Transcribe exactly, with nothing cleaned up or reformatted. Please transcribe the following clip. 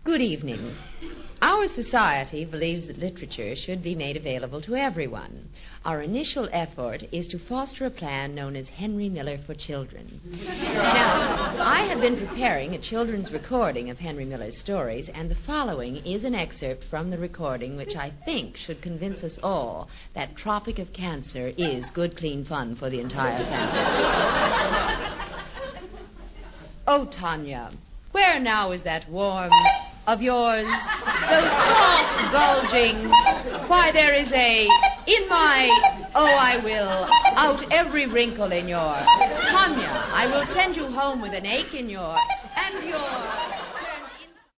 Good evening. Our society believes that literature should be made available to everyone. Our initial effort is to foster a plan known as Henry Miller for Children. Now, I have been preparing a children's recording of Henry Miller's stories, and the following is an excerpt from the recording which I think should convince us all that Tropic of Cancer is good, clean fun for the entire family. Oh, Tanya, where now is that warm of yours, those soft bulging, why there is a, in my, oh I will, out every wrinkle in your, Tanya, I will send you home with an ache in your, and your...